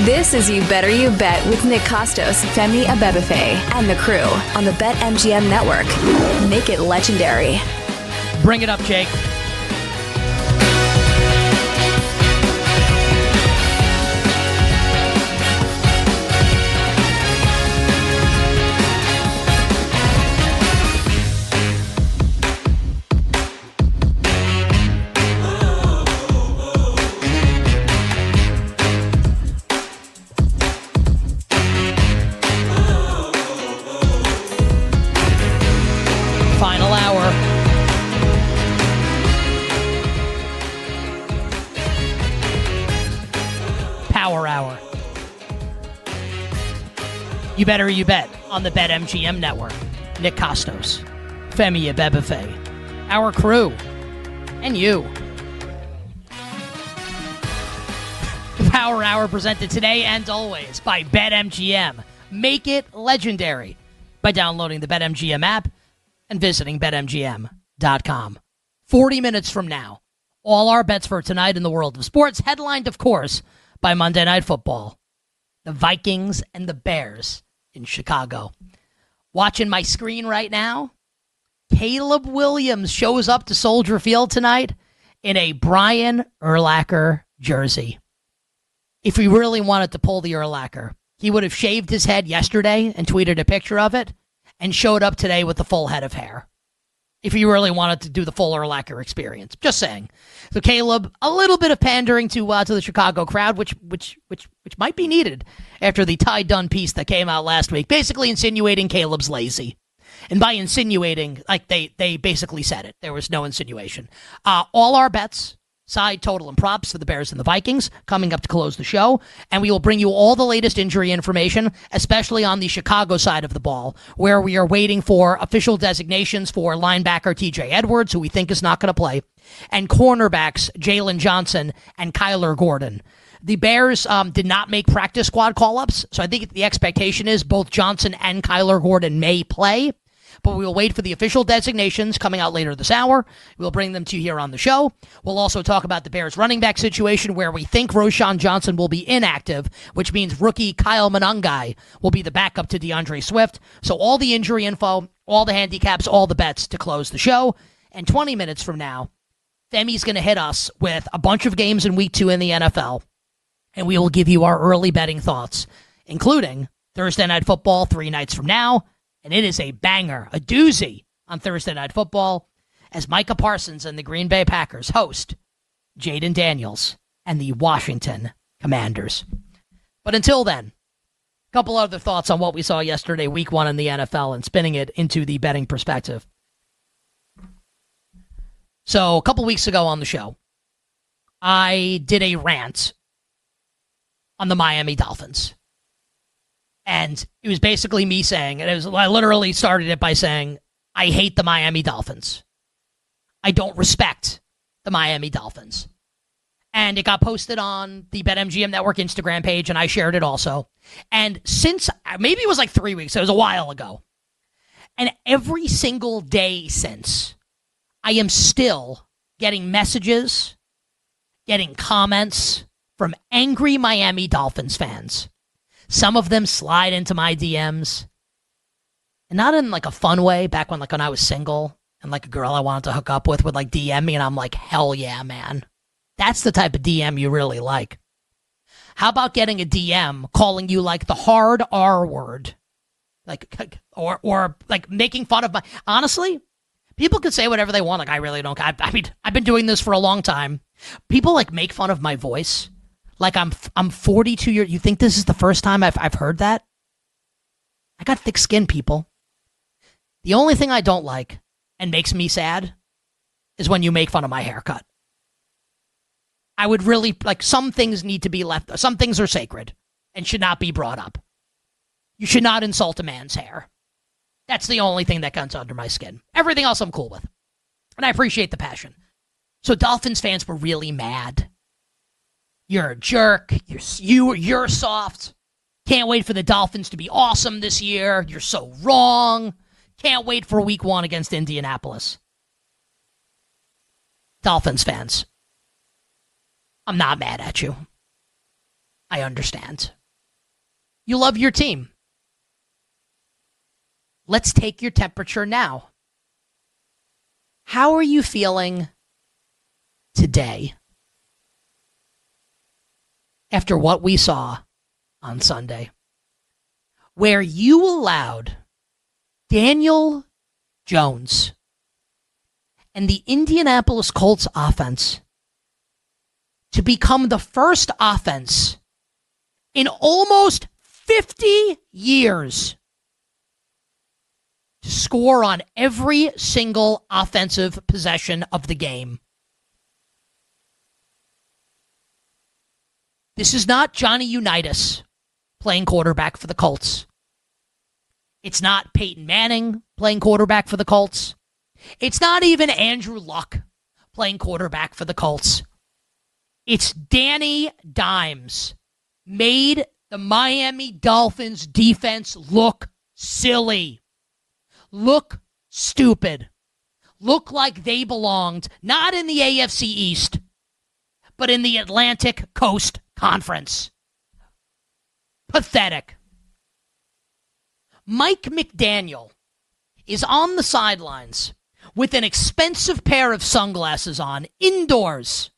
This is You Better You Bet with Nick Costos, Femi Abebefe, and the crew on the BetMGM network. Make it legendary. Bring it up, Jake. Final hour. Power hour. You better you bet on the BetMGM network. Nick Costos, Femi Abebefe, our crew, and you. The Power Hour presented today and always by BetMGM. Make it legendary by downloading the BetMGM app and visiting BetMGM.com. 40 minutes from now, all our bets for tonight in the world of sports, headlined, of course, by Monday Night Football. The Vikings and the Bears in Chicago. Watching my screen right now, Caleb Williams shows up to Soldier Field tonight in a Brian Urlacher jersey. If he really wanted to pull the Urlacher, he would have shaved his head yesterday and tweeted a picture of it and showed up today with the full head of hair. If he really wanted to do the full Urlacher experience. Just saying. So Caleb, a little bit of pandering to the Chicago crowd, which might be needed after the Ty Dunn piece that came out last week, basically insinuating Caleb's lazy. And by insinuating, like they basically said it. There was no insinuation. All our bets, side, total, and props for the Bears and the Vikings coming up to close the show. And we will bring you all the latest injury information, especially on the Chicago side of the ball, where we are waiting for official designations for linebacker TJ Edwards, who we think is not going to play, and cornerbacks Jalen Johnson and Kyler Gordon. The Bears did not make practice squad call-ups, so I think the expectation is both Johnson and Kyler Gordon may play. But we will wait for the official designations coming out later this hour. We'll bring them to you here on the show. We'll also talk about the Bears running back situation where we think Roschon Johnson will be inactive, which means rookie Kyle Monangai will be the backup to DeAndre Swift. So all the injury info, all the handicaps, all the bets to close the show. And 20 minutes from now, Femi's going to hit us with a bunch of games in Week 2 in the NFL. And we will give you our early betting thoughts, including Thursday Night Football 3 nights from now. And it is a banger, a doozy on Thursday Night Football as Micah Parsons and the Green Bay Packers host Jaden Daniels and the Washington Commanders. But until then, a couple other thoughts on what we saw yesterday, Week 1 in the NFL, and spinning it into the betting perspective. So a couple weeks ago on the show, I did a rant on the Miami Dolphins. And it was basically me saying, I literally started it by saying, I hate the Miami Dolphins. I don't respect the Miami Dolphins. And it got posted on the BetMGM Network Instagram page, and I shared it also. And since, maybe it was like 3 weeks, it was a while ago. And every single day since, I am still getting messages, getting comments from angry Miami Dolphins fans. Some of them slide into my DMs, and not in like a fun way. Back when I was single and like a girl I wanted to hook up with would like DM me, and I'm like, hell yeah, man. That's the type of DM you really like. How about getting a DM calling you like the hard R word, or like making fun of my? Honestly, people could say whatever they want. Like I really don't. I mean, I've been doing this for a long time. People like make fun of my voice. Like I'm 42 years. You think this is the first time I've heard that? I got thick skin, people. The only thing I don't like and makes me sad is when you make fun of my haircut. I would really, like, some things need to be left. Some things are sacred and should not be brought up. You should not insult a man's hair. That's the only thing that comes under my skin. Everything else I'm cool with. And I appreciate the passion. So Dolphins fans were really mad. You're a jerk. You're soft. Can't wait for the Dolphins to be awesome this year. You're so wrong. Can't wait for Week 1 against Indianapolis. Dolphins fans, I'm not mad at you. I understand. You love your team. Let's take your temperature now. How are you feeling today after what we saw on Sunday, where you allowed Daniel Jones and the Indianapolis Colts offense to become the first offense in almost 50 years to score on every single offensive possession of the game? This is not Johnny Unitas playing quarterback for the Colts. It's not Peyton Manning playing quarterback for the Colts. It's not even Andrew Luck playing quarterback for the Colts. It's Danny Dimes made the Miami Dolphins defense look silly, look stupid, look like they belonged not in the AFC East, but in the Atlantic Coast Conference. Pathetic. Mike McDaniel is on the sidelines with an expensive pair of sunglasses on indoors.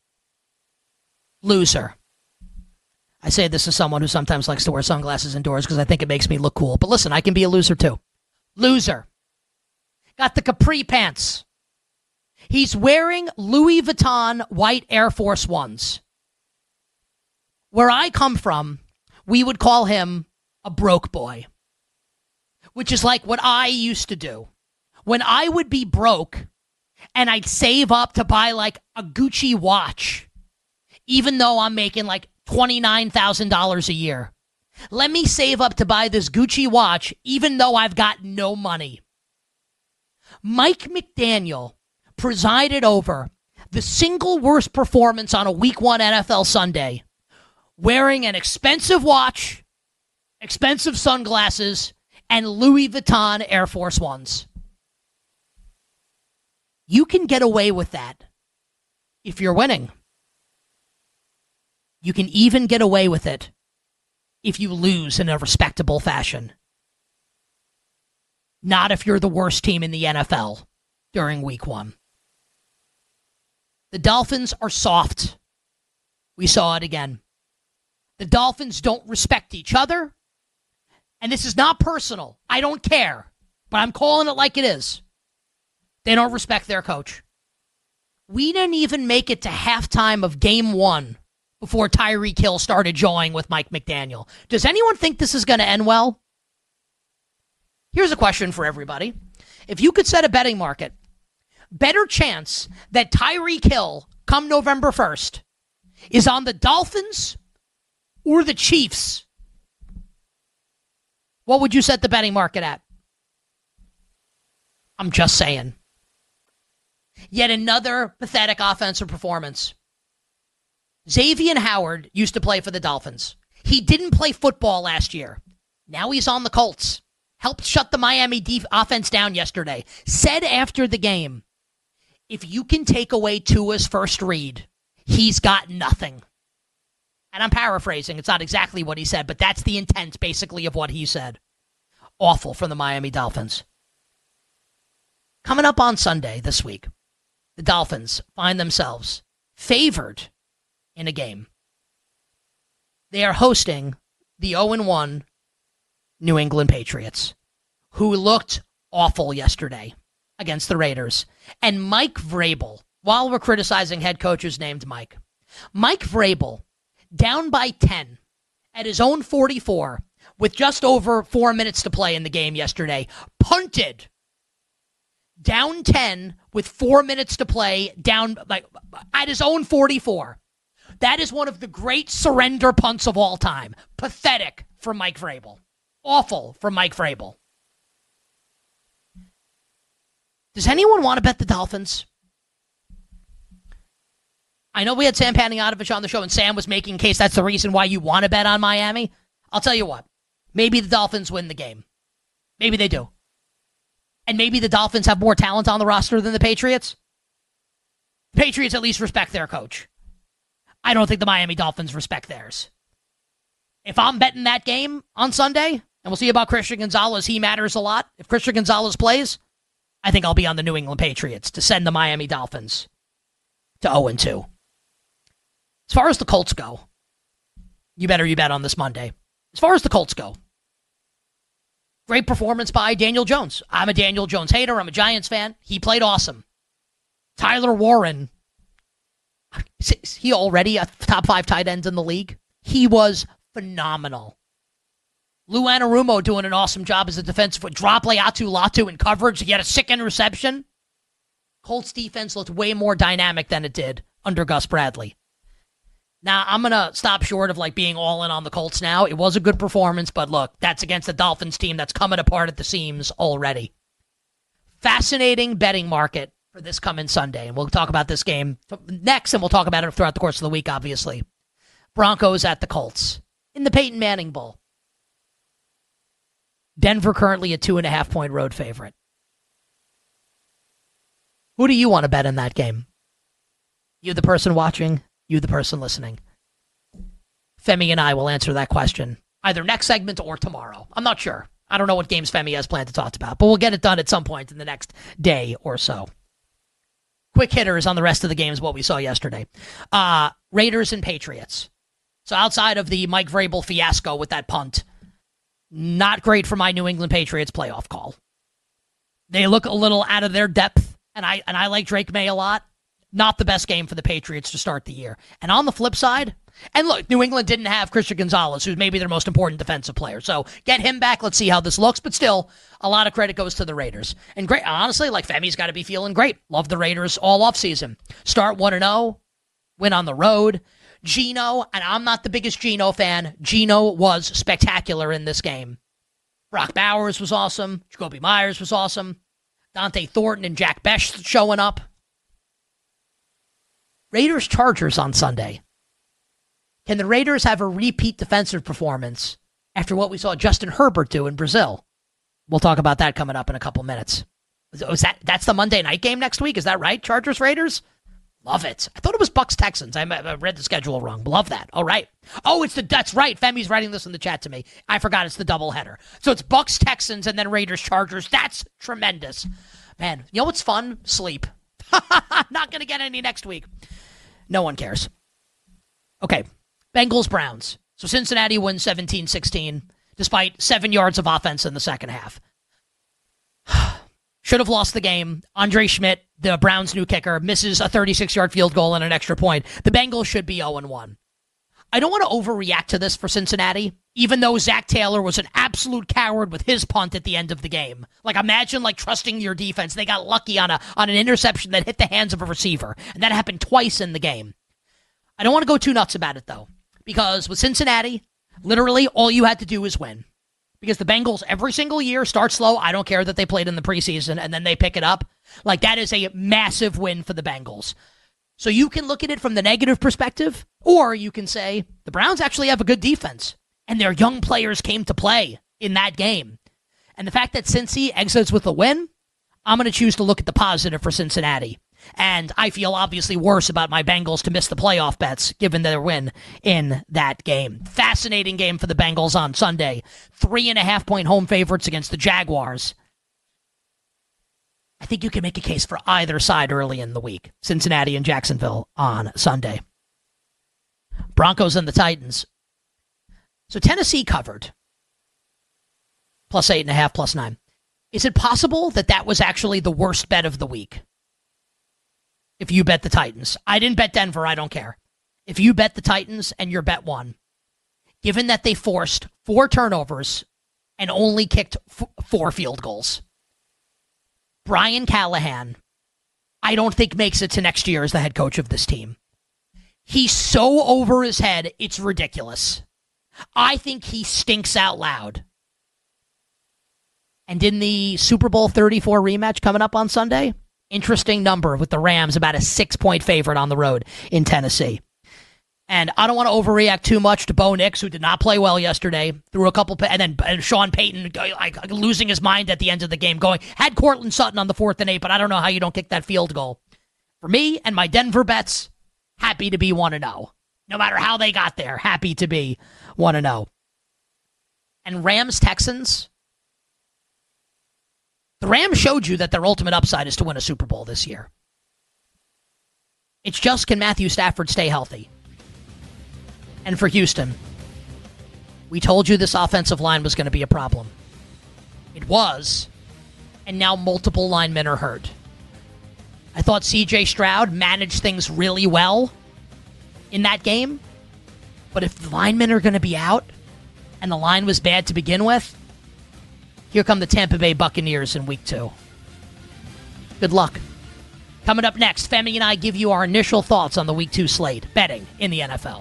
Loser. I say this as someone who sometimes likes to wear sunglasses indoors because I think it makes me look cool. But listen, I can be a loser too. Loser. Got the capri pants. He's wearing Louis Vuitton white Air Force Ones. Where I come from, we would call him a broke boy, which is like what I used to do. When I would be broke and I'd save up to buy like a Gucci watch, even though I'm making like $29,000 a year. Let me save up to buy this Gucci watch, even though I've got no money. Mike McDaniel presided over the single worst performance on a Week 1 NFL Sunday, wearing an expensive watch, expensive sunglasses, and Louis Vuitton Air Force Ones. You can get away with that if you're winning. You can even get away with it if you lose in a respectable fashion. Not if you're the worst team in the NFL during Week 1. The Dolphins are soft. We saw it again. The Dolphins don't respect each other. And this is not personal. I don't care. But I'm calling it like it is. They don't respect their coach. We didn't even make it to halftime of Game 1 before Tyreek Hill started jawing with Mike McDaniel. Does anyone think this is going to end well? Here's a question for everybody. If you could set a betting market, better chance that Tyreek Hill, come November 1st, is on the Dolphins or the Chiefs, what would you set the betting market at? I'm just saying. Yet another pathetic offensive performance. Xavier Howard used to play for the Dolphins. He didn't play football last year. Now he's on the Colts. Helped shut the Miami offense down yesterday. Said after the game, if you can take away Tua's first read, he's got nothing. And I'm paraphrasing. It's not exactly what he said, but that's the intent, basically, of what he said. Awful from the Miami Dolphins. Coming up on Sunday this week, the Dolphins find themselves favored in a game. They are hosting the 0-1 New England Patriots, who looked awful yesterday against the Raiders. And Mike Vrabel, while we're criticizing head coaches named Mike Vrabel, down by 10 at his own 44 with just over 4 minutes to play in the game yesterday, punted down 10 with 4 minutes to play, down like at his own 44. That is one of the great surrender punts of all time. Pathetic from Mike Vrabel. Awful from Mike Vrabel. Does anyone want to bet the Dolphins? I know we had Sam Panayotovich on the show, and Sam was making a case that's the reason why you want to bet on Miami. I'll tell you what. Maybe the Dolphins win the game. Maybe they do. And maybe the Dolphins have more talent on the roster than the Patriots. The Patriots at least respect their coach. I don't think the Miami Dolphins respect theirs. if I'm betting that game on Sunday, and we'll see about Christian Gonzalez, he matters a lot. If Christian Gonzalez plays, I think I'll be on the New England Patriots to send the Miami Dolphins to 0-2. As far as the Colts go, you bet on this Monday. As far as the Colts go, great performance by Daniel Jones. I'm a Daniel Jones hater. I'm a Giants fan. He played awesome. Tyler Warren, is he already a top 5 tight end in the league? He was phenomenal. Lou Anarumo doing an awesome job as a defensive foot. Drop Laiatu Latu in coverage. He had a sick interception. Colts defense looked way more dynamic than it did under Gus Bradley. Now, I'm going to stop short of being all in on the Colts now. It was a good performance, but look, that's against the Dolphins team that's coming apart at the seams already. Fascinating betting market for this coming Sunday, and we'll talk about this game next, and we'll talk about it throughout the course of the week, obviously. Broncos at the Colts in the Peyton Manning Bowl. Denver currently a 2.5-point road favorite. Who do you want to bet in that game? You, the person watching, you, the person listening. Femi and I will answer that question either next segment or tomorrow. I'm not sure. I don't know what games Femi has planned to talk about, but we'll get it done at some point in the next day or so. Quick hitters on the rest of the games, what we saw yesterday. Raiders and Patriots. So outside of the Mike Vrabel fiasco with that punt, not great for my New England Patriots playoff call. They look a little out of their depth, and I like Drake May a lot. Not the best game for the Patriots to start the year. And on the flip side, and look, New England didn't have Christian Gonzalez, who's maybe their most important defensive player. So get him back. Let's see how this looks. But still, a lot of credit goes to the Raiders. And great, honestly, Femi's got to be feeling great. Love the Raiders all offseason. Start 1-0, win on the road. Geno, and I'm not the biggest Geno fan. Geno was spectacular in this game. Brock Bowers was awesome. Jacoby Myers was awesome. Dante Thornton and Jack Bech showing up. Raiders-Chargers on Sunday. Can the Raiders have a repeat defensive performance after what we saw Justin Herbert do in Brazil? We'll talk about that coming up in a couple minutes. That's the Monday night game next week? Is that right? Chargers-Raiders? Love it. I thought it was Bucks-Texans. I read the schedule wrong. Love that. All right. Oh, that's right. Femi's writing this in the chat to me. I forgot it's the doubleheader. So it's Bucks-Texans and then Raiders-Chargers. That's tremendous. Man, you know what's fun? Sleep. Not going to get any next week. No one cares. Okay. Bengals-Browns. So Cincinnati wins 17-16 despite 7 yards of offense in the second half. Should have lost the game. Andre Schmidt, the Browns' new kicker, misses a 36-yard field goal and an extra point. The Bengals should be 0-1. I don't want to overreact to this for Cincinnati, even though Zach Taylor was an absolute coward with his punt at the end of the game. Imagine trusting your defense. They got lucky on an interception that hit the hands of a receiver, and that happened twice in the game. I don't want to go too nuts about it, though, because with Cincinnati, literally all you had to do is win. Because the Bengals every single year start slow. I don't care that they played in the preseason and then they pick it up. That is a massive win for the Bengals. So you can look at it from the negative perspective, or you can say the Browns actually have a good defense and their young players came to play in that game. And the fact that Cincy exits with a win, I'm going to choose to look at the positive for Cincinnati. And I feel obviously worse about my Bengals to miss the playoff bets given their win in that game. Fascinating game for the Bengals on Sunday. 3.5-point home favorites against the Jaguars. I think you can make a case for either side early in the week. Cincinnati and Jacksonville on Sunday. Broncos and the Titans. So Tennessee covered. +8.5, +9. Is it possible that was actually the worst bet of the week? If you bet the Titans. I didn't bet Denver. I don't care. If you bet the Titans and your bet won, given that they forced 4 turnovers and only kicked 4 field goals, Brian Callahan, I don't think makes it to next year as the head coach of this team. He's so over his head, it's ridiculous. I think he stinks out loud. And in the Super Bowl 34 rematch coming up on Sunday, interesting number with the Rams, about a 6-point favorite on the road in Tennessee. And I don't want to overreact too much to Bo Nix, who did not play well yesterday, threw a couple, and then Sean Payton losing his mind at the end of the game, had Cortland Sutton on the 4th and 8, but I don't know how you don't kick that field goal. For me and my Denver bets, happy to be 1-0. No matter how they got there, happy to be 1-0. and Rams-Texans, the Rams showed you that their ultimate upside is to win a Super Bowl this year. It's just, can Matthew Stafford stay healthy? And for Houston, we told you this offensive line was going to be a problem. It was, and now multiple linemen are hurt. I thought C.J. Stroud managed things really well in that game, but if the linemen are going to be out, and the line was bad to begin with, here come the Tampa Bay Buccaneers in Week 2. Good luck. Coming up next, Femi and I give you our initial thoughts on the Week 2 slate, betting in the NFL.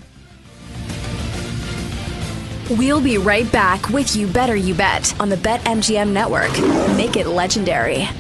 We'll be right back with You Better You Bet on the BetMGM network. Make it legendary.